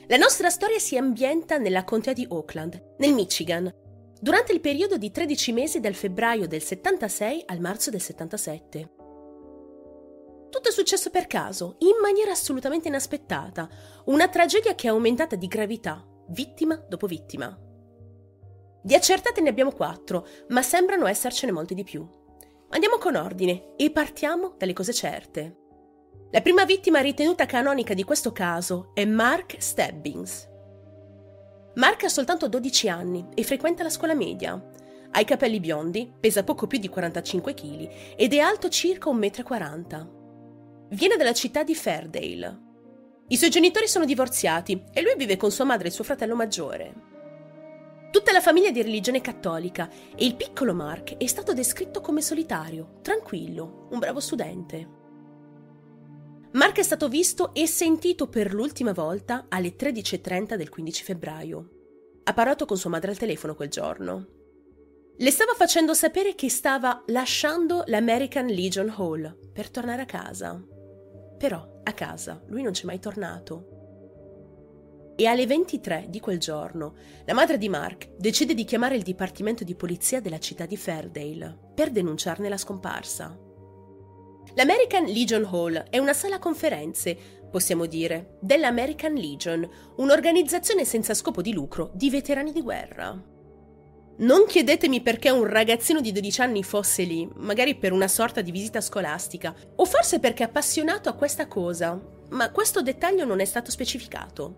La nostra storia si ambienta nella contea di Oakland, nel Michigan, durante il periodo di 13 mesi dal febbraio del 76 al marzo del 77. Tutto è successo per caso, in maniera assolutamente inaspettata, una tragedia che è aumentata di gravità, vittima dopo vittima. Di accertate ne abbiamo 4, ma sembrano essercene molti di più. Andiamo con ordine e partiamo dalle cose certe. La prima vittima ritenuta canonica di questo caso è Mark Stebbins. Mark ha soltanto 12 anni e frequenta la scuola media. Ha i capelli biondi, pesa poco più di 45 kg ed è alto circa 1,40 m. Viene dalla città di Fairdale. I suoi genitori sono divorziati e lui vive con sua madre e suo fratello maggiore. Tutta la famiglia è di religione cattolica e il piccolo Mark è stato descritto come solitario, tranquillo, un bravo studente. Mark è stato visto e sentito per l'ultima volta alle 13:30 del 15 febbraio. Ha parlato con sua madre al telefono quel giorno. Le stava facendo sapere che stava lasciando l'American Legion Hall per tornare a casa. Però a casa lui non c'è mai tornato. E alle 23 di quel giorno la madre di Mark decide di chiamare il dipartimento di polizia della città di Fairdale per denunciarne la scomparsa. L'American Legion Hall è una sala conferenze, possiamo dire, dell'American Legion, un'organizzazione senza scopo di lucro di veterani di guerra. Non chiedetemi perché un ragazzino di 12 anni fosse lì, magari per una sorta di visita scolastica, o forse perché è appassionato a questa cosa, ma questo dettaglio non è stato specificato.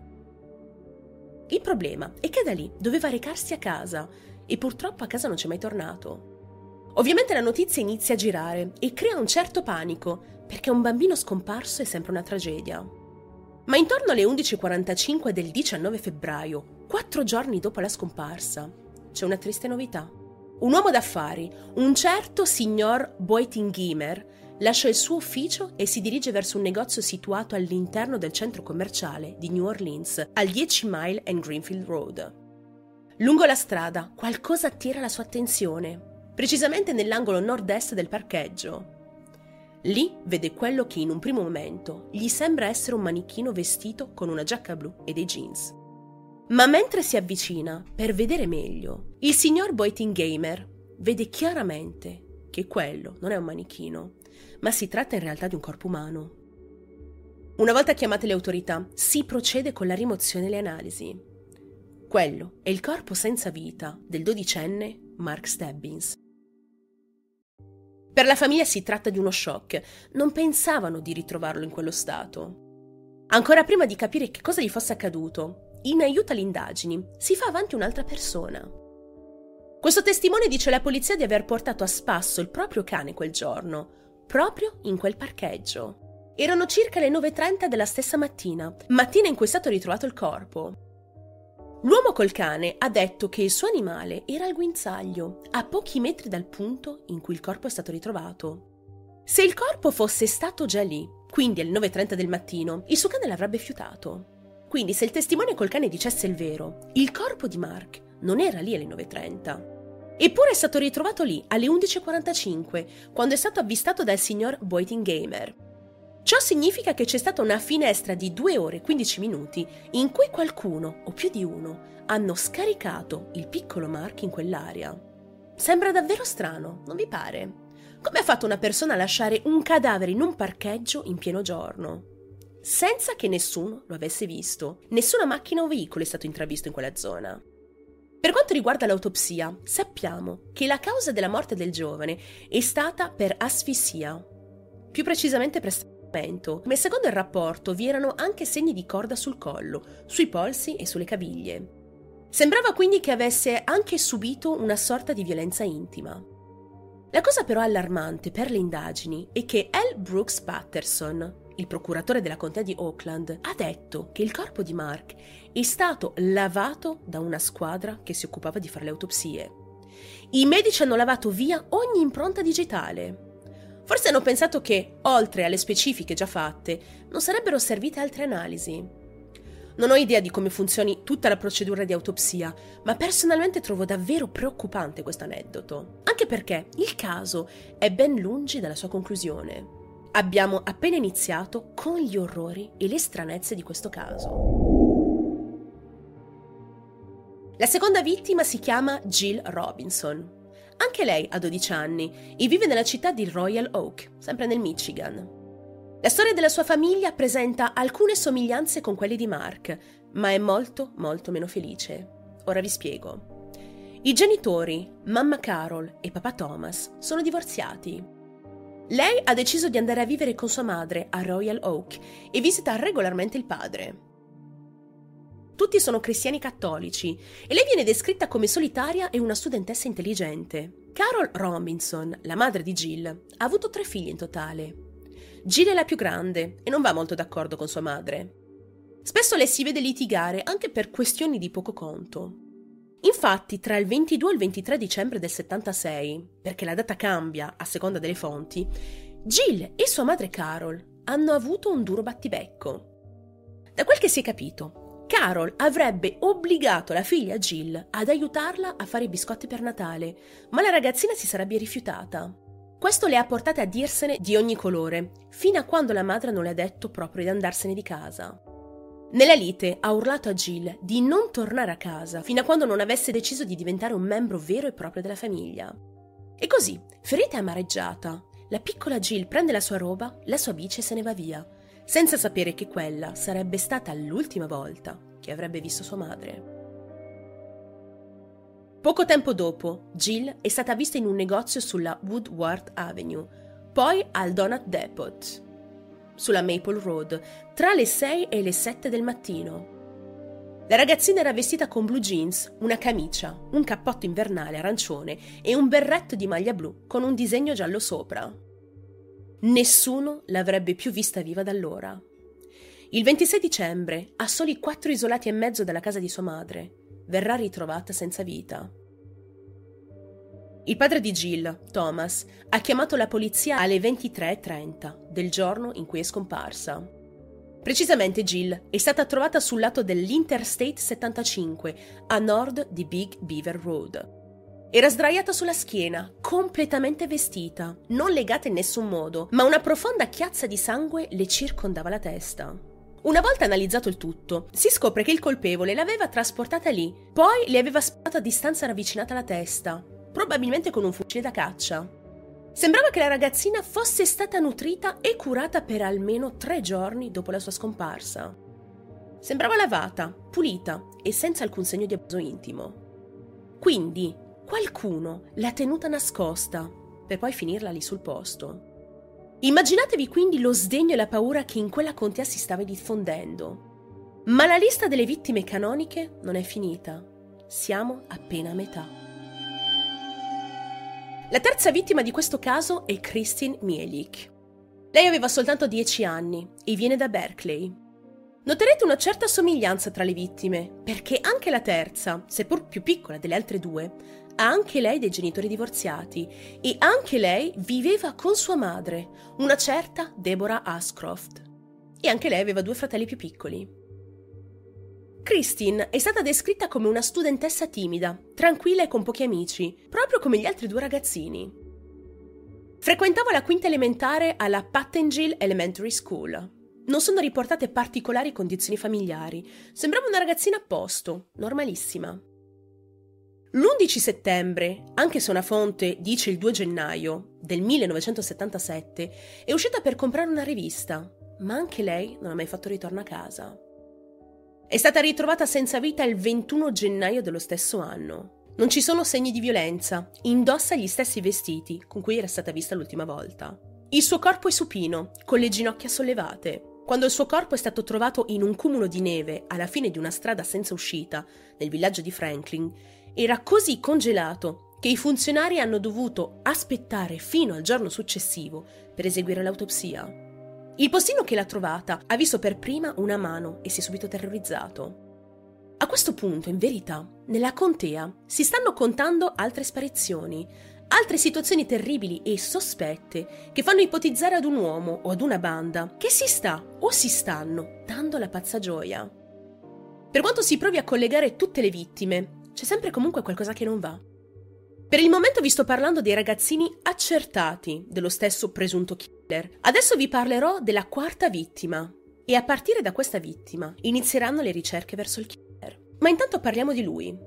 Il problema è che da lì doveva recarsi a casa e purtroppo a casa non c'è mai tornato. Ovviamente la notizia inizia a girare e crea un certo panico, perché un bambino scomparso è sempre una tragedia. Ma intorno alle 11:45 del 19 febbraio, 4 giorni dopo la scomparsa, c'è una triste novità. Un uomo d'affari, un certo signor Boittinger, lascia il suo ufficio e si dirige verso un negozio situato all'interno del centro commerciale di New Orleans, al 10 Mile and Greenfield Road. Lungo la strada, qualcosa attira la sua attenzione, precisamente nell'angolo nord-est del parcheggio. Lì vede quello che in un primo momento gli sembra essere un manichino vestito con una giacca blu e dei jeans. Ma mentre si avvicina per vedere meglio, il signor Boittinger vede chiaramente che quello non è un manichino, ma si tratta in realtà di un corpo umano. Una volta chiamate le autorità, si procede con la rimozione e le analisi. Quello è il corpo senza vita del 12enne Mark Stebbins. Per la famiglia si tratta di uno shock, non pensavano di ritrovarlo in quello stato. Ancora prima di capire che cosa gli fosse accaduto, in aiuto alle indagini, si fa avanti un'altra persona. Questo testimone dice alla polizia di aver portato a spasso il proprio cane quel giorno, proprio in quel parcheggio. Erano circa le 9:30 della stessa mattina in cui è stato ritrovato il corpo. L'uomo col cane ha detto che il suo animale era al guinzaglio, a pochi metri dal punto in cui il corpo è stato ritrovato. Se il corpo fosse stato già lì, quindi alle 9:30 del mattino, il suo cane l'avrebbe fiutato. Quindi se il testimone col cane dicesse il vero, il corpo di Mark non era lì alle 9:30. Eppure è stato ritrovato lì alle 11:45, quando è stato avvistato dal signor Boittinger. Ciò significa che c'è stata una finestra di 2 ore e 15 minuti in cui qualcuno, o più di uno, hanno scaricato il piccolo Mark in quell'area. Sembra davvero strano, non vi pare? Come ha fatto una persona a lasciare un cadavere in un parcheggio in pieno giorno? Senza che nessuno lo avesse visto. Nessuna macchina o veicolo è stato intravisto in quella zona. Per quanto riguarda l'autopsia, sappiamo che la causa della morte del giovane è stata per asfissia, più precisamente per strangolazione. Ma secondo il rapporto vi erano anche segni di corda sul collo, sui polsi e sulle caviglie. Sembrava quindi che avesse anche subito una sorta di violenza intima. La cosa però allarmante per le indagini è che L. Brooks Patterson, il procuratore della contea di Oakland, ha detto che il corpo di Mark è stato lavato da una squadra che si occupava di fare le autopsie. I medici hanno lavato via ogni impronta digitale. Forse hanno pensato che, oltre alle specifiche già fatte, non sarebbero servite altre analisi. Non ho idea di come funzioni tutta la procedura di autopsia, ma personalmente trovo davvero preoccupante questo aneddoto, anche perché il caso è ben lungi dalla sua conclusione. Abbiamo appena iniziato con gli orrori e le stranezze di questo caso. La seconda vittima si chiama Jill Robinson. Anche lei ha 12 anni e vive nella città di Royal Oak, sempre nel Michigan. La storia della sua famiglia presenta alcune somiglianze con quelle di Mark, ma è molto, molto meno felice. Ora vi spiego. I genitori, mamma Carol e papà Thomas, sono divorziati. Lei ha deciso di andare a vivere con sua madre a Royal Oak e visita regolarmente il padre. Tutti sono cristiani cattolici e lei viene descritta come solitaria e una studentessa intelligente. Carol Robinson, la madre di Jill, ha avuto 3 figli in totale. Jill è la più grande e non va molto d'accordo con sua madre. Spesso le si vede litigare anche per questioni di poco conto. Infatti, tra il 22 e il 23 dicembre del 76, perché la data cambia a seconda delle fonti, Jill e sua madre Carol hanno avuto un duro battibecco. Da quel che si è capito, Carol avrebbe obbligato la figlia Jill ad aiutarla a fare i biscotti per Natale, ma la ragazzina si sarebbe rifiutata. Questo le ha portate a dirsene di ogni colore, fino a quando la madre non le ha detto proprio di andarsene di casa. Nella lite ha urlato a Jill di non tornare a casa fino a quando non avesse deciso di diventare un membro vero e proprio della famiglia. E così, ferita e amareggiata, la piccola Jill prende la sua roba, la sua bici e se ne va via, senza sapere che quella sarebbe stata l'ultima volta che avrebbe visto sua madre. Poco tempo dopo, Jill è stata vista in un negozio sulla Woodward Avenue, poi al Donut Depot, sulla Maple Road, tra le 6 e le 7 del mattino. La ragazzina era vestita con blue jeans, una camicia, un cappotto invernale arancione e un berretto di maglia blu con un disegno giallo sopra. Nessuno l'avrebbe più vista viva da allora. Il 26 dicembre, a soli 4 isolati e mezzo dalla casa di sua madre, verrà ritrovata senza vita. Il padre di Jill, Thomas, ha chiamato la polizia alle 23:30 del giorno in cui è scomparsa. Precisamente Jill è stata trovata sul lato dell'Interstate 75, a nord di Big Beaver Road. Era sdraiata sulla schiena, completamente vestita, non legata in nessun modo, ma una profonda chiazza di sangue le circondava la testa. Una volta analizzato il tutto, si scopre che il colpevole l'aveva trasportata lì, poi le aveva sparato a distanza ravvicinata alla testa, probabilmente con un fucile da caccia. Sembrava che la ragazzina fosse stata nutrita e curata per almeno 3 giorni dopo la sua scomparsa. Sembrava lavata, pulita e senza alcun segno di abuso intimo. Quindi qualcuno l'ha tenuta nascosta per poi finirla lì sul posto. Immaginatevi quindi lo sdegno e la paura che in quella contea si stava diffondendo. Ma la lista delle vittime canoniche non è finita. Siamo appena a metà. La terza vittima di questo caso è Christine Mielik. Lei aveva soltanto 10 anni e viene da Berkeley. Noterete una certa somiglianza tra le vittime, perché anche la terza, seppur più piccola delle altre 2, ha anche lei dei genitori divorziati e anche lei viveva con sua madre, una certa Deborah Ashcroft. E anche lei aveva 2 fratelli più piccoli. Christine è stata descritta come una studentessa timida, tranquilla e con pochi amici, proprio come gli altri 2 ragazzini. Frequentava la quinta elementare alla Pattengill Elementary School. Non sono riportate particolari condizioni familiari. Sembrava una ragazzina a posto, normalissima. L'11 settembre, anche se una fonte dice il 2 gennaio del 1977, è uscita per comprare una rivista, ma anche lei non ha mai fatto ritorno a casa. È stata ritrovata senza vita il 21 gennaio dello stesso anno. Non ci sono segni di violenza, indossa gli stessi vestiti con cui era stata vista l'ultima volta. Il suo corpo è supino, con le ginocchia sollevate. Quando il suo corpo è stato trovato in un cumulo di neve alla fine di una strada senza uscita nel villaggio di Franklin, era così congelato che i funzionari hanno dovuto aspettare fino al giorno successivo per eseguire l'autopsia. Il postino che l'ha trovata ha visto per prima una mano e si è subito terrorizzato. A questo punto, in verità, nella contea si stanno contando altre sparizioni, altre situazioni terribili e sospette che fanno ipotizzare ad un uomo o ad una banda che si sta o si stanno dando la pazza gioia. Per quanto si provi a collegare tutte le vittime, c'è sempre comunque qualcosa che non va. Per il momento vi sto parlando dei ragazzini accertati dello stesso presunto killer. Adesso vi parlerò della quarta vittima e a partire da questa vittima inizieranno le ricerche verso il killer. Ma intanto parliamo di lui.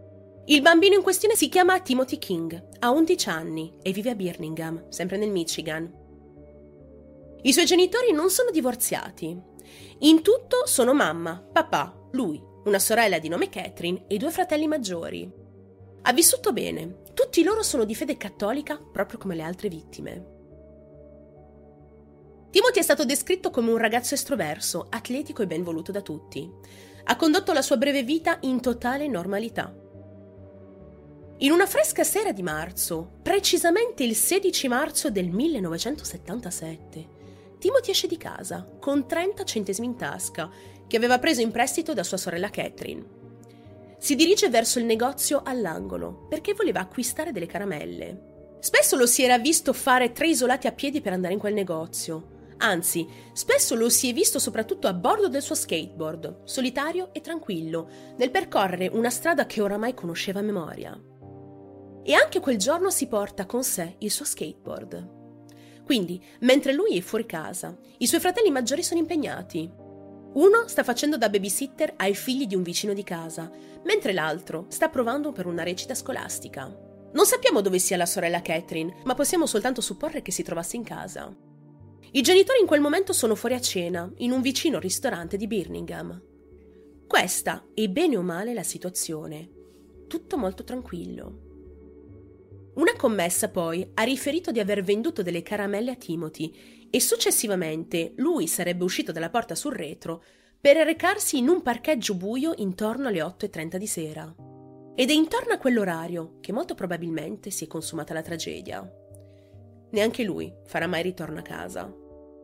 Il bambino in questione si chiama Timothy King, ha 11 anni e vive a Birmingham, sempre nel Michigan. I suoi genitori non sono divorziati. In tutto sono mamma, papà, lui, una sorella di nome Catherine e 2 fratelli maggiori. Ha vissuto bene, tutti loro sono di fede cattolica proprio come le altre vittime. Timothy è stato descritto come un ragazzo estroverso, atletico e ben voluto da tutti. Ha condotto la sua breve vita in totale normalità. In una fresca sera di marzo, precisamente il 16 marzo del 1977, Timothy esce di casa con 30 centesimi in tasca che aveva preso in prestito da sua sorella Catherine. Si dirige verso il negozio all'angolo perché voleva acquistare delle caramelle. Spesso lo si era visto fare 3 isolati a piedi per andare in quel negozio. Anzi, spesso lo si è visto soprattutto a bordo del suo skateboard, solitario e tranquillo, nel percorrere una strada che oramai conosceva a memoria. E anche quel giorno si porta con sé il suo skateboard. Quindi, mentre lui è fuori casa, i suoi fratelli maggiori sono impegnati. Uno sta facendo da babysitter ai figli di un vicino di casa, mentre l'altro sta provando per una recita scolastica. Non sappiamo dove sia la sorella Catherine, ma possiamo soltanto supporre che si trovasse in casa. I genitori in quel momento sono fuori a cena, in un vicino ristorante di Birmingham. Questa è bene o male la situazione. Tutto molto tranquillo. Una commessa poi ha riferito di aver venduto delle caramelle a Timothy e successivamente lui sarebbe uscito dalla porta sul retro per recarsi in un parcheggio buio intorno alle 8:30 di sera. Ed è intorno a quell'orario che molto probabilmente si è consumata la tragedia. Neanche lui farà mai ritorno a casa.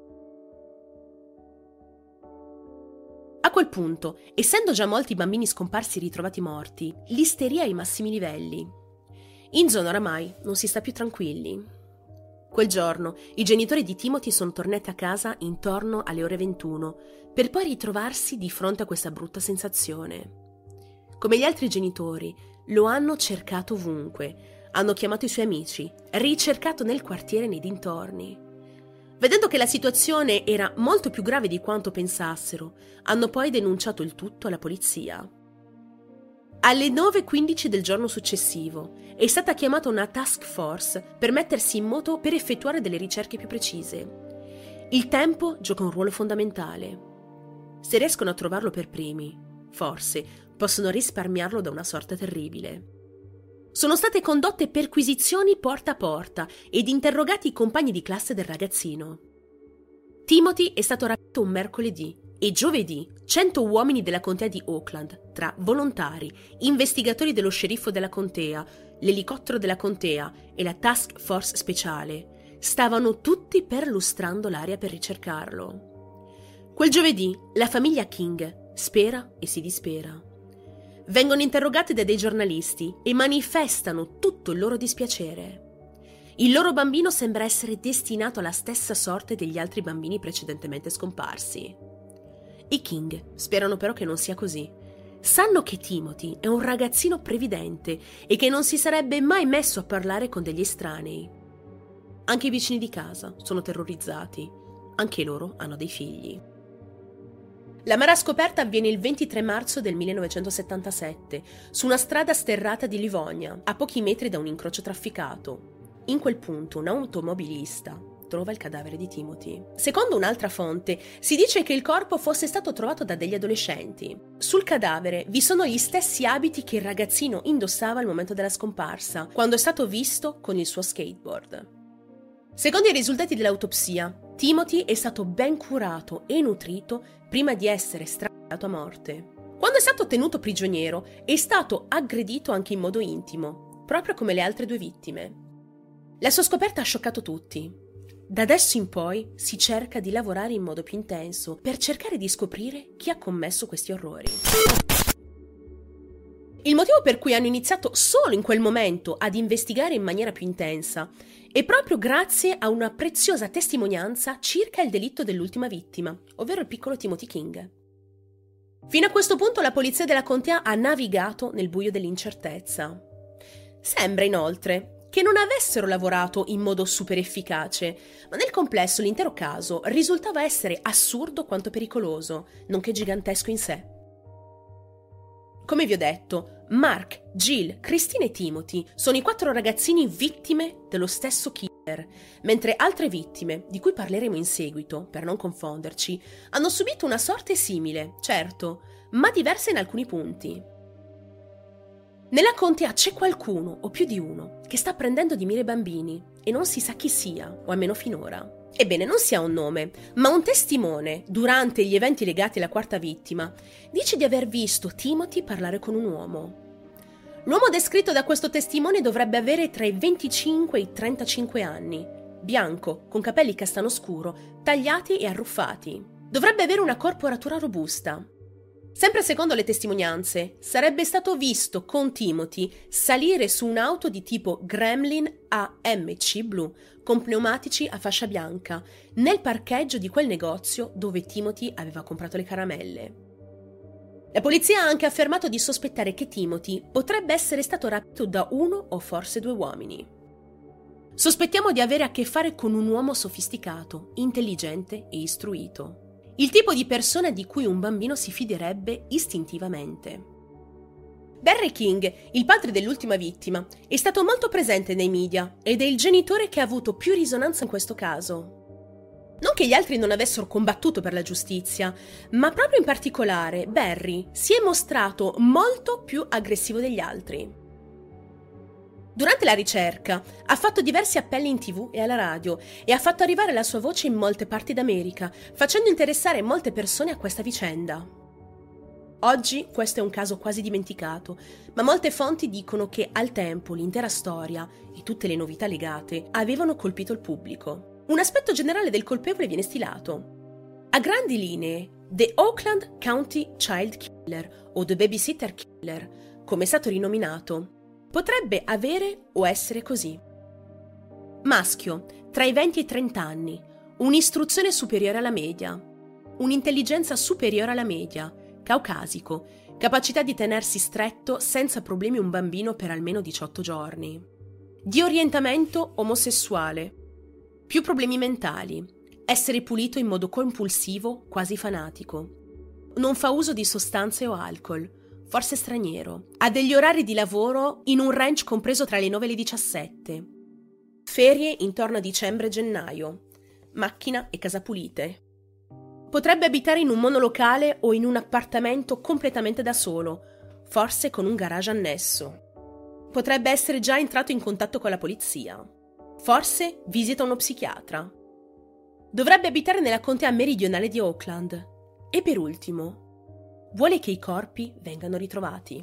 A quel punto, essendo già molti bambini scomparsi ritrovati morti, l'isteria è ai massimi livelli. In zona oramai non si sta più tranquilli. Quel giorno i genitori di Timothy sono tornati a casa intorno alle ore 21 per poi ritrovarsi di fronte a questa brutta sensazione. Come gli altri genitori, lo hanno cercato ovunque, hanno chiamato i suoi amici, ricercato nel quartiere e nei dintorni. Vedendo che la situazione era molto più grave di quanto pensassero, hanno poi denunciato il tutto alla polizia. Alle 9:15 del giorno successivo è stata chiamata una task force per mettersi in moto per effettuare delle ricerche più precise. Il tempo gioca un ruolo fondamentale. Se riescono a trovarlo per primi, forse possono risparmiarlo da una sorte terribile. Sono state condotte perquisizioni porta a porta ed interrogati i compagni di classe del ragazzino. Timothy è stato rapito un mercoledì e giovedì 100 uomini della contea di Oakland, tra volontari, investigatori dello sceriffo della contea, l'elicottero della contea e la task force speciale, stavano tutti perlustrando l'area per ricercarlo. Quel giovedì la famiglia King spera e si dispera. Vengono interrogati da dei giornalisti e manifestano tutto il loro dispiacere. Il loro bambino sembra essere destinato alla stessa sorte degli altri bambini precedentemente scomparsi. I King sperano però che non sia così. Sanno che Timothy è un ragazzino previdente e che non si sarebbe mai messo a parlare con degli estranei. Anche i vicini di casa sono terrorizzati. Anche loro hanno dei figli. L'amara scoperta avviene il 23 marzo del 1977 su una strada sterrata di Livonia, a pochi metri da un incrocio trafficato. In quel punto un automobilista trova il cadavere di Timothy. Secondo un'altra fonte, si dice che il corpo fosse stato trovato da degli adolescenti. Sul cadavere vi sono gli stessi abiti che il ragazzino indossava al momento della scomparsa, quando è stato visto con il suo skateboard. Secondo i risultati dell'autopsia, Timothy è stato ben curato e nutrito prima di essere strangolato a morte. Quando è stato tenuto prigioniero, è stato aggredito anche in modo intimo, proprio come le altre 2 vittime. La sua scoperta ha scioccato tutti. Da adesso in poi si cerca di lavorare in modo più intenso per cercare di scoprire chi ha commesso questi orrori. Il motivo per cui hanno iniziato solo in quel momento ad investigare in maniera più intensa è proprio grazie a una preziosa testimonianza circa il delitto dell'ultima vittima, ovvero il piccolo Timothy King. Fino a questo punto la polizia della contea ha navigato nel buio dell'incertezza. Sembra inoltre che non avessero lavorato in modo super efficace, ma nel complesso l'intero caso risultava essere assurdo quanto pericoloso, nonché gigantesco in sé. Come vi ho detto, Mark, Jill, Christine e Timothy sono i 4 ragazzini vittime dello stesso killer, mentre altre vittime, di cui parleremo in seguito, per non confonderci, hanno subito una sorte simile, certo, ma diversa in alcuni punti. Nella contea c'è qualcuno, o più di uno, che sta prendendo di mira i bambini e non si sa chi sia, o almeno finora. Ebbene, non si ha un nome, ma un testimone, durante gli eventi legati alla 4ª vittima, dice di aver visto Timothy parlare con un uomo. L'uomo descritto da questo testimone dovrebbe avere tra i 25 e i 35 anni, bianco, con capelli castano scuro, tagliati e arruffati. Dovrebbe avere una corporatura robusta. Sempre secondo le testimonianze, sarebbe stato visto con Timothy salire su un'auto di tipo Gremlin AMC blu con pneumatici a fascia bianca nel parcheggio di quel negozio dove Timothy aveva comprato le caramelle. La polizia ha anche affermato di sospettare che Timothy potrebbe essere stato rapito da 1 o forse 2 uomini. Sospettiamo di avere a che fare con un uomo sofisticato, intelligente e istruito. Il tipo di persona di cui un bambino si fiderebbe istintivamente. Barry King, il padre dell'ultima vittima, è stato molto presente nei media ed è il genitore che ha avuto più risonanza in questo caso. Non che gli altri non avessero combattuto per la giustizia, ma proprio in particolare Barry si è mostrato molto più aggressivo degli altri. Durante la ricerca ha fatto diversi appelli in TV e alla radio e ha fatto arrivare la sua voce in molte parti d'America, facendo interessare molte persone a questa vicenda. Oggi questo è un caso quasi dimenticato, ma molte fonti dicono che al tempo l'intera storia e tutte le novità legate avevano colpito il pubblico. Un aspetto generale del colpevole viene stilato. A grandi linee, The Oakland County Child Killer o The Babysitter Killer, come è stato rinominato, potrebbe avere o essere così. Maschio, tra i 20 e i 30 anni, un'istruzione superiore alla media, un'intelligenza superiore alla media, caucasico, capacità di tenersi stretto senza problemi un bambino per almeno 18 giorni. Di orientamento omosessuale, più problemi mentali, essere pulito in modo compulsivo, quasi fanatico. Non fa uso di sostanze o alcol. Forse straniero. Ha degli orari di lavoro in un ranch compreso tra le 9 e le 17. Ferie intorno a dicembre e gennaio. Macchina e casa pulite. Potrebbe abitare in un monolocale o in un appartamento completamente da solo, forse con un garage annesso. Potrebbe essere già entrato in contatto con la polizia. Forse visita uno psichiatra. Dovrebbe abitare nella contea meridionale di Oakland. E per ultimo, vuole che i corpi vengano ritrovati.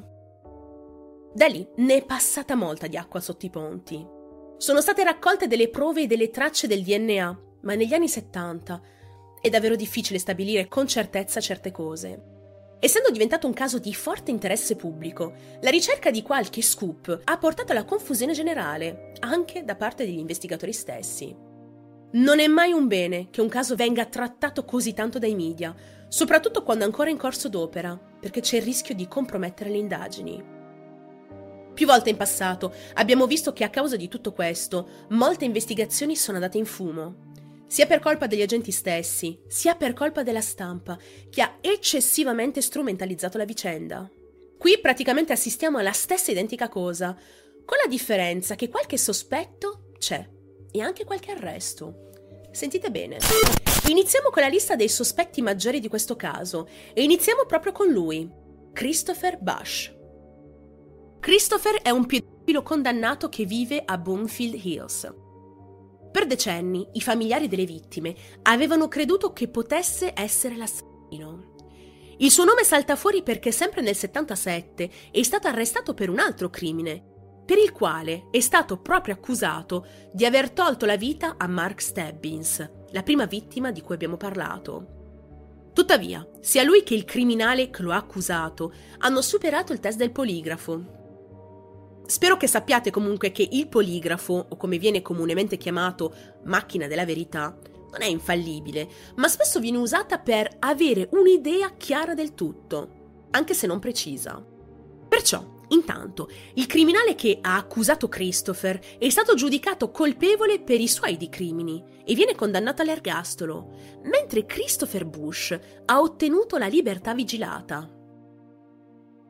Da lì ne è passata molta di acqua sotto i ponti. Sono state raccolte delle prove e delle tracce del DNA, ma negli anni 70 è davvero difficile stabilire con certezza certe cose. Essendo diventato un caso di forte interesse pubblico, la ricerca di qualche scoop ha portato alla confusione generale, anche da parte degli investigatori stessi. Non è mai un bene che un caso venga trattato così tanto dai media, soprattutto quando è ancora in corso d'opera, perché c'è il rischio di compromettere le indagini. Più volte in passato abbiamo visto che a causa di tutto questo molte investigazioni sono andate in fumo, sia per colpa degli agenti stessi, sia per colpa della stampa, che ha eccessivamente strumentalizzato la vicenda. Qui praticamente assistiamo alla stessa identica cosa, con la differenza che qualche sospetto c'è e anche qualche arresto. Sentite bene. Iniziamo con la lista dei sospetti maggiori di questo caso e iniziamo proprio con lui, Christopher Bush. Christopher è un pedofilo condannato che vive a Bloomfield Hills. Per decenni i familiari delle vittime avevano creduto che potesse essere l'assassino. Il suo nome salta fuori perché sempre nel 77 è stato arrestato per un altro crimine, per il quale è stato proprio accusato di aver tolto la vita a Mark Stebbins, la prima vittima di cui abbiamo parlato. Tuttavia, sia lui che il criminale che lo ha accusato hanno superato il test del poligrafo. Spero che sappiate comunque che il poligrafo, o come viene comunemente chiamato macchina della verità, non è infallibile, ma spesso viene usata per avere un'idea chiara del tutto, anche se non precisa. Perciò, intanto, il criminale che ha accusato Christopher è stato giudicato colpevole per i suoi di crimini e viene condannato all'ergastolo, mentre Christopher Bush ha ottenuto la libertà vigilata.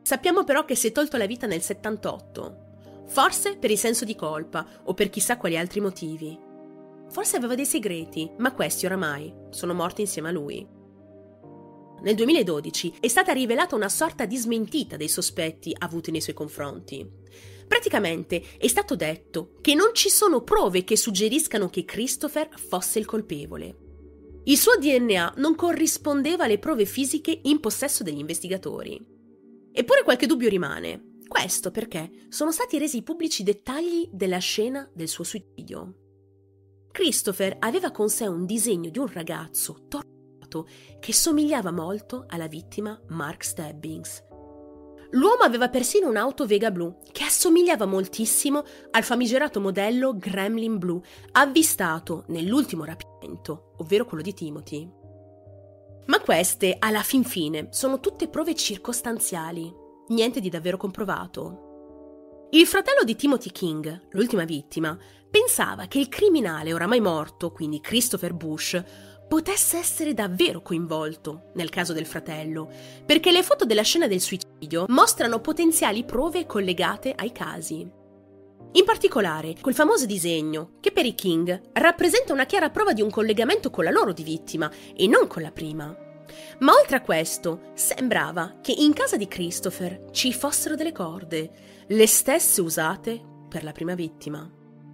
Sappiamo però che si è tolto la vita nel 78, forse per il senso di colpa o per chissà quali altri motivi. Forse aveva dei segreti, ma questi oramai sono morti insieme a lui. Nel 2012 è stata rivelata una sorta di smentita dei sospetti avuti nei suoi confronti. Praticamente è stato detto che non ci sono prove che suggeriscano che Christopher fosse il colpevole. Il suo DNA non corrispondeva alle prove fisiche in possesso degli investigatori. Eppure qualche dubbio rimane. Questo perché sono stati resi pubblici dettagli della scena del suo suicidio. Christopher aveva con sé un disegno di un ragazzo torturato che somigliava molto alla vittima Mark Stebbings. L'uomo aveva persino un'auto Vega blu che assomigliava moltissimo al famigerato modello Gremlin blu avvistato nell'ultimo rapimento, ovvero quello di Timothy. Ma queste, alla fin fine, sono tutte prove circostanziali, niente di davvero comprovato. Il fratello di Timothy King, l'ultima vittima, pensava che il criminale oramai morto, quindi Christopher Bush, potesse essere davvero coinvolto nel caso del fratello, perché le foto della scena del suicidio mostrano potenziali prove collegate ai casi. In particolare, quel famoso disegno, che per i King rappresenta una chiara prova di un collegamento con la loro di vittima e non con la prima. Ma oltre a questo, sembrava che in casa di Christopher ci fossero delle corde, le stesse usate per la prima vittima.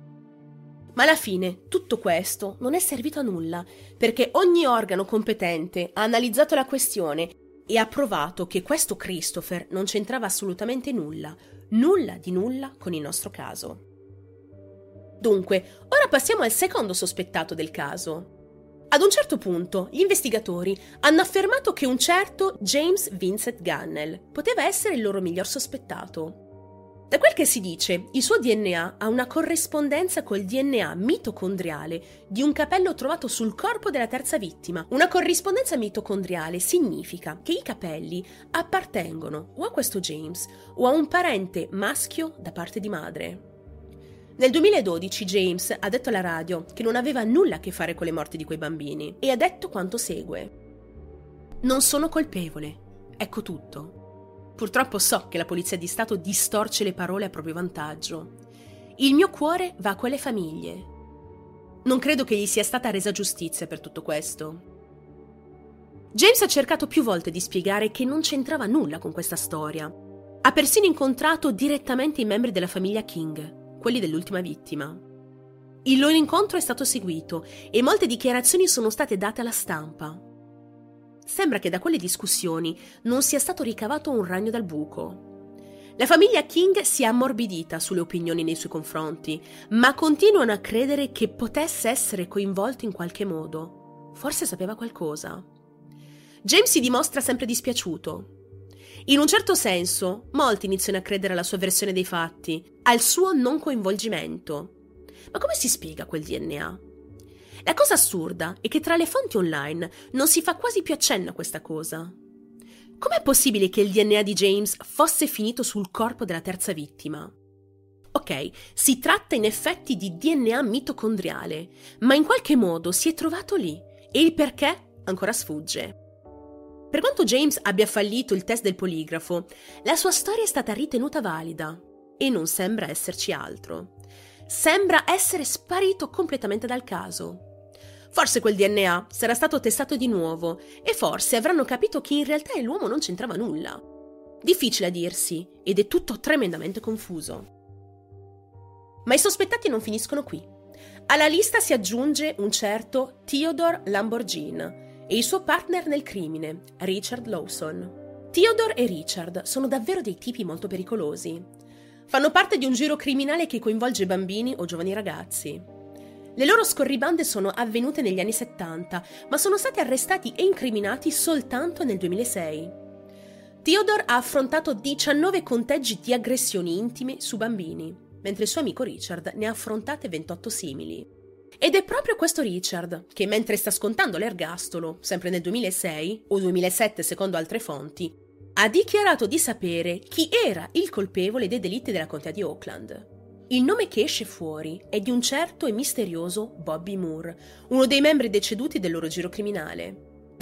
Ma alla fine tutto questo non è servito a nulla, perché ogni organo competente ha analizzato la questione e ha provato che questo Christopher non c'entrava assolutamente nulla di nulla con il nostro caso. Dunque, ora passiamo al secondo sospettato del caso. Ad un certo punto, gli investigatori hanno affermato che un certo James Vincent Gunnell poteva essere il loro miglior sospettato. Da quel che si dice, il suo DNA ha una corrispondenza col DNA mitocondriale di un capello trovato sul corpo della terza vittima. Una corrispondenza mitocondriale significa che i capelli appartengono o a questo James o a un parente maschio da parte di madre. Nel 2012 James ha detto alla radio che non aveva nulla a che fare con le morti di quei bambini e ha detto quanto segue: "Non sono colpevole, ecco tutto. Purtroppo so che la polizia di Stato distorce le parole a proprio vantaggio. Il mio cuore va a quelle famiglie. Non credo che gli sia stata resa giustizia per tutto questo." James ha cercato più volte di spiegare che non c'entrava nulla con questa storia. Ha persino incontrato direttamente i membri della famiglia King, quelli dell'ultima vittima. Il loro incontro è stato seguito e molte dichiarazioni sono state date alla stampa. Sembra che da quelle discussioni non sia stato ricavato un ragno dal buco. La famiglia King si è ammorbidita sulle opinioni nei suoi confronti, ma continuano a credere che potesse essere coinvolto in qualche modo. Forse sapeva qualcosa. James si dimostra sempre dispiaciuto. In un certo senso, molti iniziano a credere alla sua versione dei fatti, al suo non coinvolgimento. Ma come si spiega quel DNA? La cosa assurda è che tra le fonti online non si fa quasi più accenno a questa cosa. Com'è possibile che il DNA di James fosse finito sul corpo della terza vittima? Ok, si tratta in effetti di DNA mitocondriale, ma in qualche modo si è trovato lì e il perché ancora sfugge. Per quanto James abbia fallito il test del poligrafo, la sua storia è stata ritenuta valida e non sembra esserci altro. Sembra essere sparito completamente dal caso. Forse quel DNA sarà stato testato di nuovo e forse avranno capito che in realtà l'uomo non c'entrava nulla. Difficile a dirsi ed è tutto tremendamente confuso. Ma i sospettati non finiscono qui. Alla lista si aggiunge un certo Theodore Lamborghini e il suo partner nel crimine, Richard Lawson. Theodore e Richard sono davvero dei tipi molto pericolosi. Fanno parte di un giro criminale che coinvolge bambini o giovani ragazzi. Le loro scorribande sono avvenute negli anni 70, ma sono stati arrestati e incriminati soltanto nel 2006. Theodore ha affrontato 19 conteggi di aggressioni intime su bambini, mentre il suo amico Richard ne ha affrontate 28 simili. Ed è proprio questo Richard che, mentre sta scontando l'ergastolo, sempre nel 2006 o 2007 secondo altre fonti, ha dichiarato di sapere chi era il colpevole dei delitti della contea di Oakland. Il nome che esce fuori è di un certo e misterioso Bobby Moore, uno dei membri deceduti del loro giro criminale.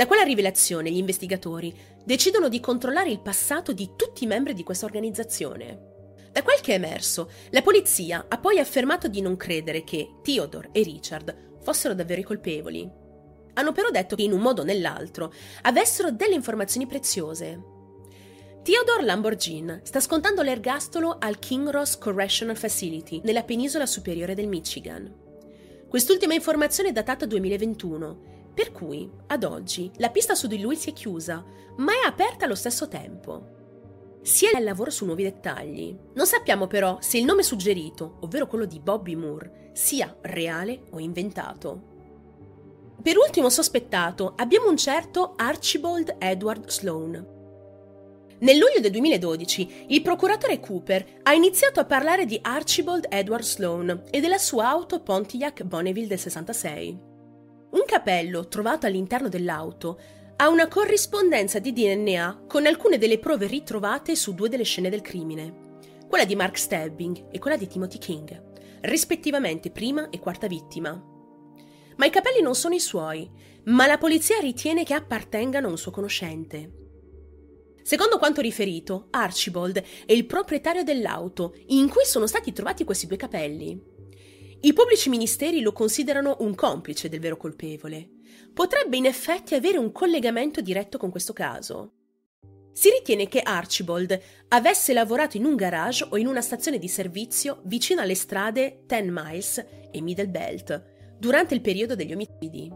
Da quella rivelazione gli investigatori decidono di controllare il passato di tutti i membri di questa organizzazione. Da quel che è emerso, la polizia ha poi affermato di non credere che Theodore e Richard fossero davvero i colpevoli. Hanno però detto che in un modo o nell'altro avessero delle informazioni preziose. Theodore Lamborghini sta scontando l'ergastolo al Kinross Correctional Facility nella penisola superiore del Michigan. Quest'ultima informazione è datata 2021, per cui, ad oggi, la pista su di lui si è chiusa, ma è aperta allo stesso tempo. Sia il lavoro su nuovi dettagli. Non sappiamo però se il nome suggerito, ovvero quello di Bobby Moore, sia reale o inventato. Per ultimo sospettato abbiamo un certo Archibald Edward Sloan. Nel luglio del 2012 il procuratore Cooper ha iniziato a parlare di Archibald Edward Sloan e della sua auto Pontiac Bonneville del 66. Un capello trovato all'interno dell'auto ha una corrispondenza di DNA con alcune delle prove ritrovate su 2 delle scene del crimine, quella di Mark Stebbing e quella di Timothy King, rispettivamente prima e quarta vittima. Ma i capelli non sono i suoi, ma la polizia ritiene che appartengano a un suo conoscente. Secondo quanto riferito, Archibald è il proprietario dell'auto in cui sono stati trovati questi 2 capelli. I pubblici ministeri lo considerano un complice del vero colpevole. Potrebbe in effetti avere un collegamento diretto con questo caso. Si ritiene che Archibald avesse lavorato in un garage o in una stazione di servizio vicino alle strade 10 Miles e Middle Belt durante il periodo degli omicidi.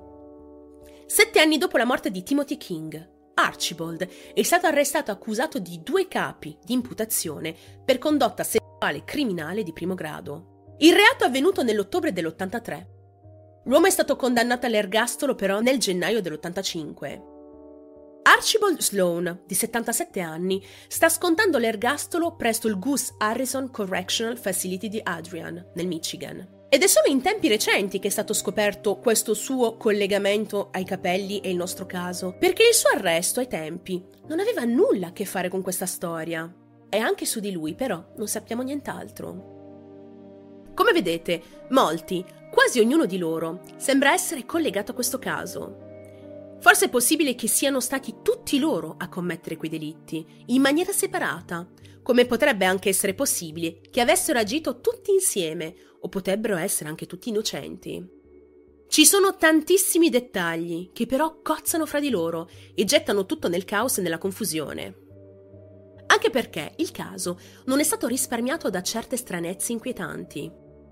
7 anni dopo la morte di Timothy King, Archibald è stato arrestato accusato di 2 capi di imputazione per condotta sessuale criminale di primo grado. Il reato è avvenuto nell'ottobre dell'83. L'uomo è stato condannato all'ergastolo però nel gennaio dell'85. Archibald Sloan, di 77 anni, sta scontando l'ergastolo presso il Gus Harrison Correctional Facility di Adrian, nel Michigan. Ed è solo in tempi recenti che è stato scoperto questo suo collegamento ai capelli e il nostro caso, perché il suo arresto ai tempi non aveva nulla a che fare con questa storia. E anche su di lui, però, non sappiamo nient'altro. Come vedete, molti, quasi ognuno di loro, sembra essere collegato a questo caso. Forse è possibile che siano stati tutti loro a commettere quei delitti, in maniera separata, come potrebbe anche essere possibile che avessero agito tutti insieme, o potrebbero essere anche tutti innocenti. Ci sono tantissimi dettagli che però cozzano fra di loro e gettano tutto nel caos e nella confusione. Anche perché il caso non è stato risparmiato da certe stranezze inquietanti.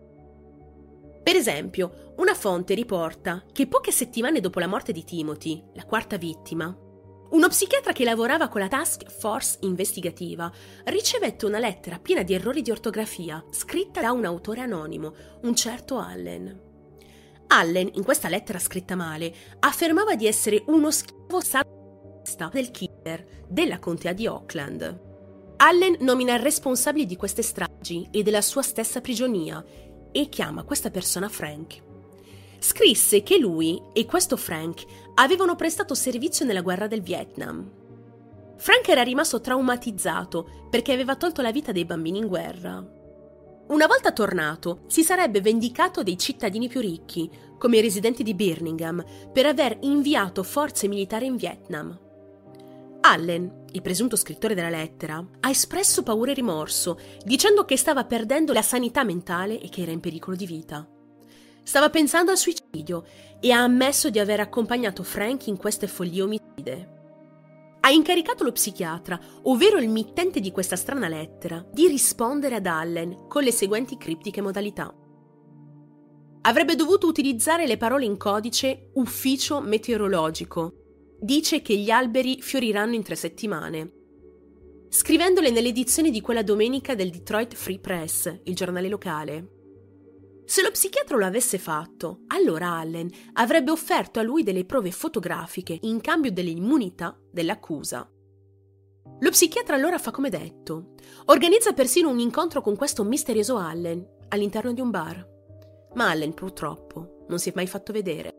Per esempio, una fonte riporta che poche settimane dopo la morte di Timothy, la quarta vittima, uno psichiatra che lavorava con la task force investigativa ricevette una lettera piena di errori di ortografia scritta da un autore anonimo, un certo Allen. Allen, in questa lettera scritta male, affermava di essere uno schiavo sadista del killer della contea di Oakland. Allen nomina il responsabile di queste stragi e della sua stessa prigionia e chiama questa persona Frank. Scrisse che lui e questo Frank avevano prestato servizio nella guerra del Vietnam. Frank era rimasto traumatizzato perché aveva tolto la vita dei bambini in guerra. Una volta tornato, si sarebbe vendicato dei cittadini più ricchi, come i residenti di Birmingham, per aver inviato forze militari in Vietnam. Allen, il presunto scrittore della lettera, ha espresso paura e rimorso, dicendo che stava perdendo la sanità mentale e che era in pericolo di vita. Stava pensando al suicidio e ha ammesso di aver accompagnato Frank in queste follie omicide. Ha incaricato lo psichiatra, ovvero il mittente di questa strana lettera, di rispondere ad Allen con le seguenti criptiche modalità. Avrebbe dovuto utilizzare le parole in codice ufficio meteorologico. Dice che gli alberi fioriranno in 3 settimane. Scrivendole nelle edizioni di quella domenica del Detroit Free Press, il giornale locale. Se lo psichiatra lo avesse fatto, allora Allen avrebbe offerto a lui delle prove fotografiche in cambio delle immunità dell'accusa. Lo psichiatra allora fa come detto. Organizza persino un incontro con questo misterioso Allen all'interno di un bar. Ma Allen purtroppo non si è mai fatto vedere.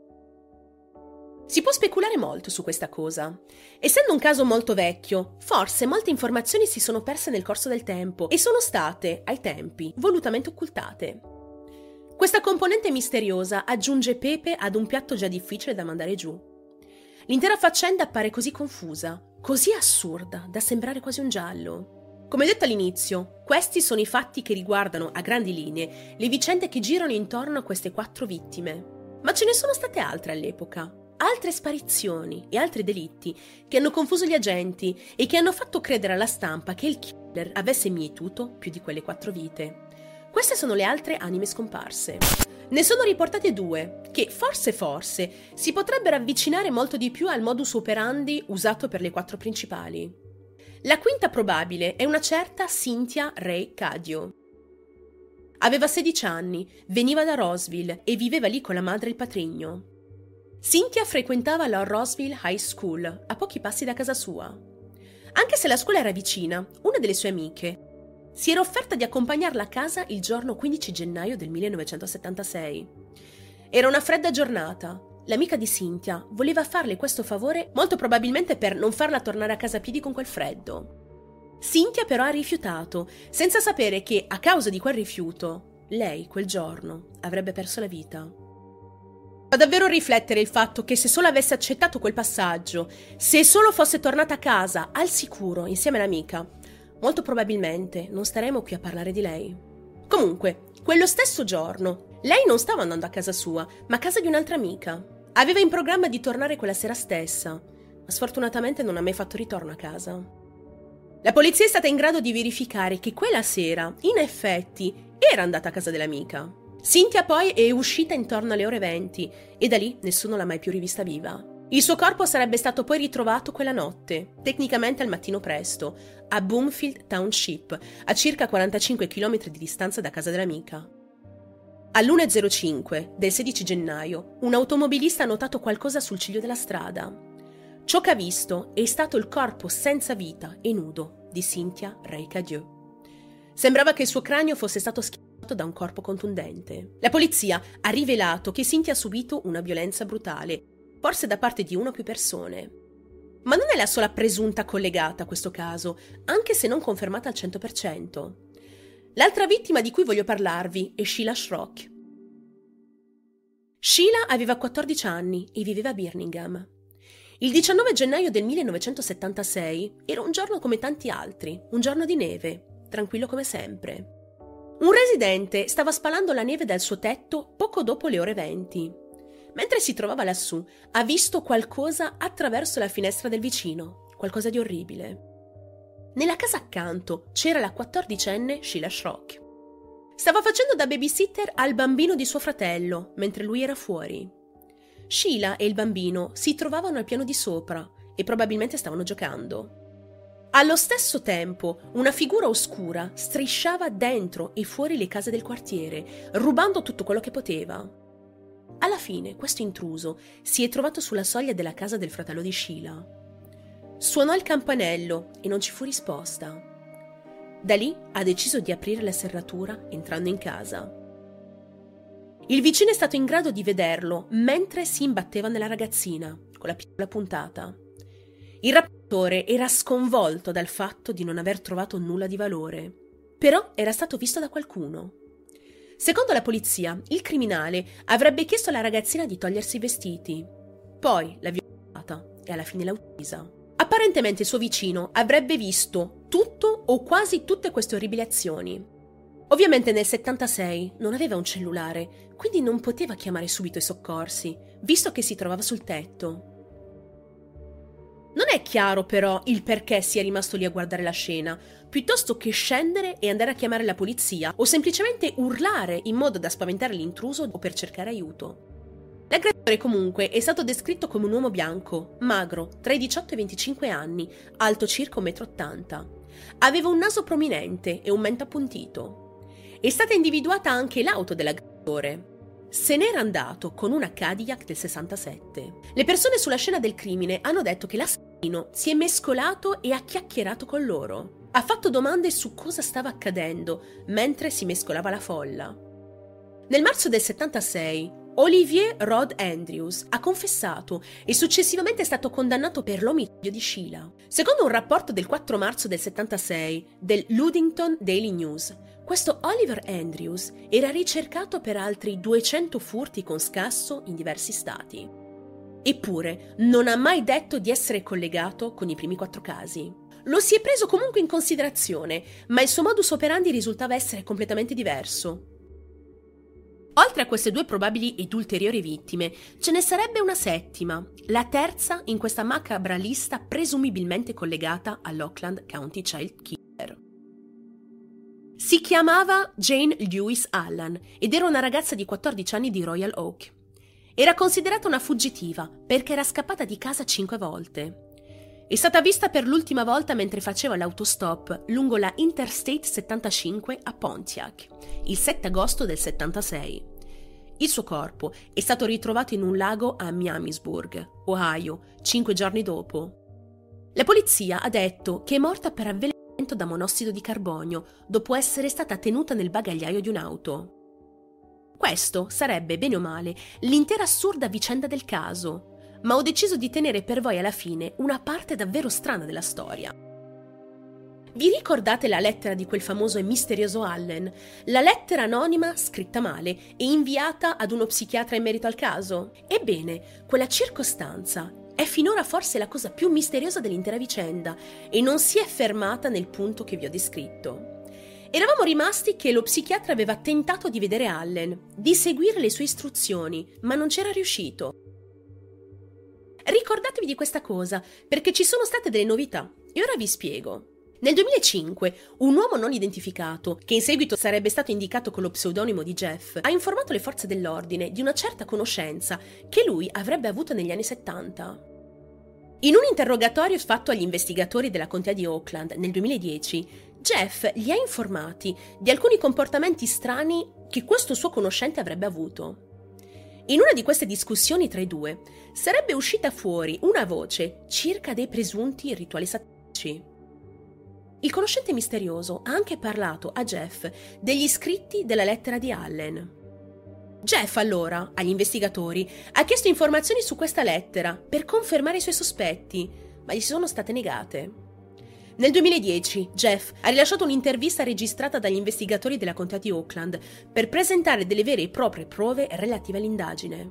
Si può speculare molto su questa cosa. Essendo un caso molto vecchio, forse molte informazioni si sono perse nel corso del tempo e sono state, ai tempi, volutamente occultate. Questa componente misteriosa aggiunge pepe ad un piatto già difficile da mandare giù. L'intera faccenda appare così confusa, così assurda, da sembrare quasi un giallo. Come detto all'inizio, questi sono i fatti che riguardano, a grandi linee, le vicende che girano intorno a queste 4 vittime. Ma ce ne sono state altre all'epoca. Altre sparizioni e altri delitti che hanno confuso gli agenti e che hanno fatto credere alla stampa che il killer avesse mietuto più di quelle 4 vite. Queste sono le altre anime scomparse. Ne sono riportate 2, che forse si potrebbero avvicinare molto di più al modus operandi usato per le 4 principali. La quinta probabile è una certa Cynthia Ray Cadio. Aveva 16 anni, veniva da Roseville e viveva lì con la madre e il patrigno. Cynthia frequentava la Roseville High School, a pochi passi da casa sua. Anche se la scuola era vicina, una delle sue amiche si era offerta di accompagnarla a casa il giorno 15 gennaio del 1976. Era una fredda giornata. L'amica di Cynthia voleva farle questo favore molto probabilmente per non farla tornare a casa a piedi con quel freddo. Cynthia però ha rifiutato, senza sapere che, a causa di quel rifiuto, lei, quel giorno, avrebbe perso la vita. Fa davvero riflettere il fatto che se solo avesse accettato quel passaggio, se solo fosse tornata a casa al sicuro insieme all'amica, molto probabilmente non staremo qui a parlare di lei. Comunque, quello stesso giorno, lei non stava andando a casa sua, ma a casa di un'altra amica. Aveva in programma di tornare quella sera stessa, ma sfortunatamente non ha mai fatto ritorno a casa. La polizia è stata in grado di verificare che quella sera, in effetti, era andata a casa dell'amica. Cynthia poi è uscita intorno alle ore 20 e da lì nessuno l'ha mai più rivista viva. Il suo corpo sarebbe stato poi ritrovato quella notte, tecnicamente al mattino presto, a Bloomfield Township, a circa 45 km di distanza da casa dell'amica. All'1:05 del 16 gennaio, un automobilista ha notato qualcosa sul ciglio della strada. Ciò che ha visto è stato il corpo senza vita e nudo di Cynthia Ray Cadio. Sembrava che il suo cranio fosse stato schiacciato da un corpo contundente. La polizia ha rivelato che Cynthia ha subito una violenza brutale, forse da parte di una o più persone. Ma non è la sola presunta collegata a questo caso, anche se non confermata al 100%. L'altra vittima di cui voglio parlarvi è Sheila Schrock. Sheila aveva 14 anni e viveva a Birmingham. Il 19 gennaio del 1976 era un giorno come tanti altri, un giorno di neve, tranquillo come sempre. Un residente stava spalando la neve dal suo tetto poco dopo le ore 20. Mentre si trovava lassù, ha visto qualcosa attraverso la finestra del vicino, qualcosa di orribile. Nella casa accanto c'era la 14enne Sheila Schrock. Stava facendo da babysitter al bambino di suo fratello, mentre lui era fuori. Sheila e il bambino si trovavano al piano di sopra e probabilmente stavano giocando. Allo stesso tempo, una figura oscura strisciava dentro e fuori le case del quartiere, rubando tutto quello che poteva. Alla fine, questo intruso si è trovato sulla soglia della casa del fratello di Sheila. Suonò il campanello e non ci fu risposta. Da lì ha deciso di aprire la serratura entrando in casa. Il vicino è stato in grado di vederlo mentre si imbatteva nella ragazzina, con la pistola puntata. Il rapitore era sconvolto dal fatto di non aver trovato nulla di valore, però era stato visto da qualcuno. Secondo la polizia, il criminale avrebbe chiesto alla ragazzina di togliersi i vestiti. Poi l'ha violata e alla fine l'ha uccisa. Apparentemente il suo vicino avrebbe visto tutto o quasi tutte queste orribili azioni. Ovviamente nel 76 non aveva un cellulare, quindi non poteva chiamare subito i soccorsi, visto che si trovava sul tetto. Non è chiaro però il perché sia rimasto lì a guardare la scena, piuttosto che scendere e andare a chiamare la polizia o semplicemente urlare in modo da spaventare l'intruso o per cercare aiuto. L'aggressore comunque è stato descritto come un uomo bianco, magro, tra i 18 e i 25 anni, alto circa 1,80 m. Aveva un naso prominente e un mento appuntito. È stata individuata anche l'auto dell'aggressore. Se n'era andato con una Cadillac del 67. Le persone sulla scena del crimine hanno detto che l'assassino si è mescolato e ha chiacchierato con loro. Ha fatto domande su cosa stava accadendo mentre si mescolava la folla. Nel marzo del 76, Olivier Rod Andrews ha confessato e successivamente è stato condannato per l'omicidio di Sheila. Secondo un rapporto del 4 marzo del 76 del Ludington Daily News, questo Oliver Andrews era ricercato per altri 200 furti con scasso in diversi stati. Eppure, non ha mai detto di essere collegato con i primi 4 casi. Lo si è preso comunque in considerazione, ma il suo modus operandi risultava essere completamente diverso. Oltre a queste 2 probabili ed ulteriori vittime, ce ne sarebbe una settima, la terza in questa macabra lista presumibilmente collegata all'Oakland County Child Killer. Si chiamava Jane Lewis Allan ed era una ragazza di 14 anni di Royal Oak. Era considerata una fuggitiva perché era scappata di casa 5 volte. È stata vista per l'ultima volta mentre faceva l'autostop lungo la Interstate 75 a Pontiac, il 7 agosto del 76. Il suo corpo è stato ritrovato in un lago a Miamisburg, Ohio, 5 giorni dopo. La polizia ha detto che è morta per avvelenamento da monossido di carbonio dopo essere stata tenuta nel bagagliaio di un'auto. Questo sarebbe, bene o male, l'intera assurda vicenda del caso, ma ho deciso di tenere per voi alla fine una parte davvero strana della storia. Vi ricordate la lettera di quel famoso e misterioso Allen? La lettera anonima scritta male e inviata ad uno psichiatra in merito al caso? Ebbene, quella circostanza è finora forse la cosa più misteriosa dell'intera vicenda e non si è fermata nel punto che vi ho descritto. Eravamo rimasti che lo psichiatra aveva tentato di vedere Allen, di seguire le sue istruzioni, ma non c'era riuscito. Ricordatevi di questa cosa, perché ci sono state delle novità, e ora vi spiego. Nel 2005, un uomo non identificato, che in seguito sarebbe stato indicato con lo pseudonimo di Jeff, ha informato le forze dell'ordine di una certa conoscenza che lui avrebbe avuto negli anni 70. In un interrogatorio fatto agli investigatori della contea di Oakland nel 2010, Jeff li ha informati di alcuni comportamenti strani che questo suo conoscente avrebbe avuto. In una di queste discussioni tra i due sarebbe uscita fuori una voce circa dei presunti rituali satanici. Il conoscente misterioso ha anche parlato a Jeff degli scritti della lettera di Allen. Jeff allora, agli investigatori, ha chiesto informazioni su questa lettera per confermare i suoi sospetti, ma gli sono state negate. Nel 2010 Jeff ha rilasciato un'intervista registrata dagli investigatori della contea di Oakland per presentare delle vere e proprie prove relative all'indagine.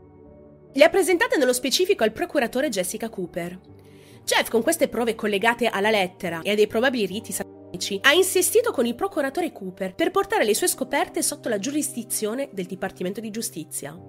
Le ha presentate nello specifico al procuratore Jessica Cooper. Jeff, con queste prove collegate alla lettera e a dei probabili riti satanici, ha insistito con il procuratore Cooper per portare le sue scoperte sotto la giurisdizione del Dipartimento di Giustizia.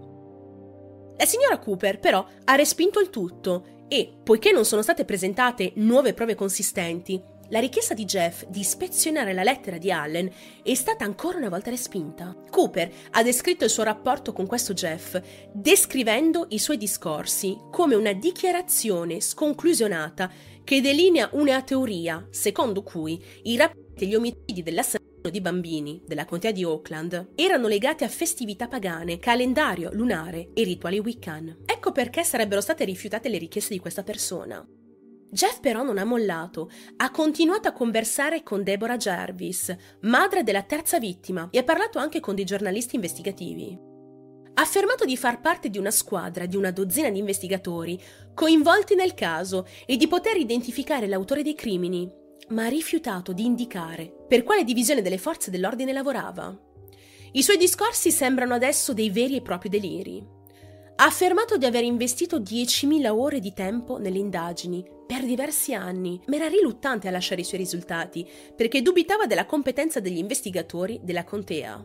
La signora Cooper, però, ha respinto il tutto e, poiché non sono state presentate nuove prove consistenti, la richiesta di Jeff di ispezionare la lettera di Allen è stata ancora una volta respinta. Cooper ha descritto il suo rapporto con questo Jeff, descrivendo i suoi discorsi come una dichiarazione sconclusionata che delinea una teoria secondo cui i rapimenti e gli omicidi dell'assassino di bambini della contea di Oakland erano legati a festività pagane, calendario lunare e rituali Wiccan. Ecco perché sarebbero state rifiutate le richieste di questa persona. Jeff però non ha mollato, ha continuato a conversare con Deborah Jarvis, madre della terza vittima, e ha parlato anche con dei giornalisti investigativi. Ha affermato di far parte di una squadra di una dozzina di investigatori coinvolti nel caso e di poter identificare l'autore dei crimini, ma ha rifiutato di indicare per quale divisione delle forze dell'ordine lavorava. I suoi discorsi sembrano adesso dei veri e propri deliri. Ha affermato di aver investito 10.000 ore di tempo nelle indagini per diversi anni, ma era riluttante a lasciare i suoi risultati perché dubitava della competenza degli investigatori della contea.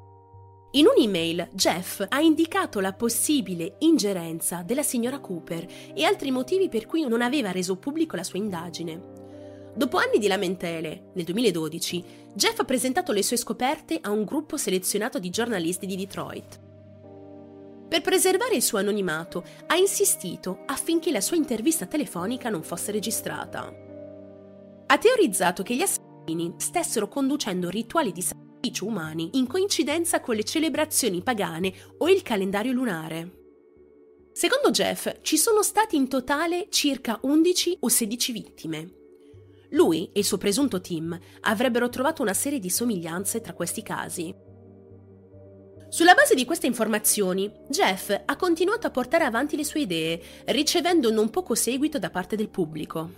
In un'email, Jeff ha indicato la possibile ingerenza della signora Cooper e altri motivi per cui non aveva reso pubblico la sua indagine. Dopo anni di lamentele, nel 2012, Jeff ha presentato le sue scoperte a un gruppo selezionato di giornalisti di Detroit. Per preservare il suo anonimato, ha insistito affinché la sua intervista telefonica non fosse registrata. Ha teorizzato che gli assassini stessero conducendo rituali di sacrificio umani in coincidenza con le celebrazioni pagane o il calendario lunare. Secondo Jeff, ci sono stati in totale circa 11 o 16 vittime. Lui e il suo presunto team avrebbero trovato una serie di somiglianze tra questi casi. Sulla base di queste informazioni, Jeff ha continuato a portare avanti le sue idee, ricevendo non poco seguito da parte del pubblico.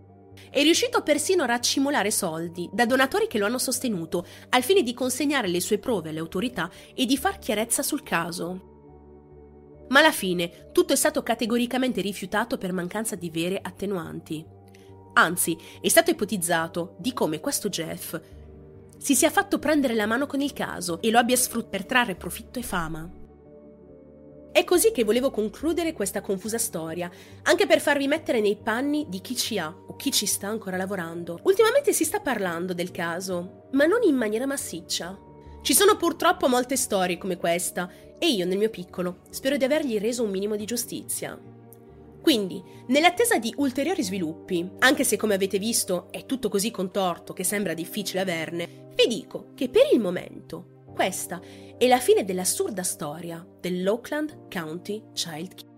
È riuscito persino a raccimolare soldi da donatori che lo hanno sostenuto, al fine di consegnare le sue prove alle autorità e di far chiarezza sul caso. Ma alla fine tutto è stato categoricamente rifiutato per mancanza di vere attenuanti. Anzi, è stato ipotizzato di come questo Jeff si sia fatto prendere la mano con il caso e lo abbia sfruttato per trarre profitto e fama. È così che volevo concludere questa confusa storia, anche per farvi mettere nei panni di chi ci ha o chi ci sta ancora lavorando. Ultimamente si sta parlando del caso, ma non in maniera massiccia. Ci sono purtroppo molte storie come questa e io, nel mio piccolo, spero di avergli reso un minimo di giustizia. Quindi, nell'attesa di ulteriori sviluppi, anche se come avete visto è tutto così contorto che sembra difficile averne, vi dico che per il momento questa è la fine dell'assurda storia dell'Oakland County Child Killer.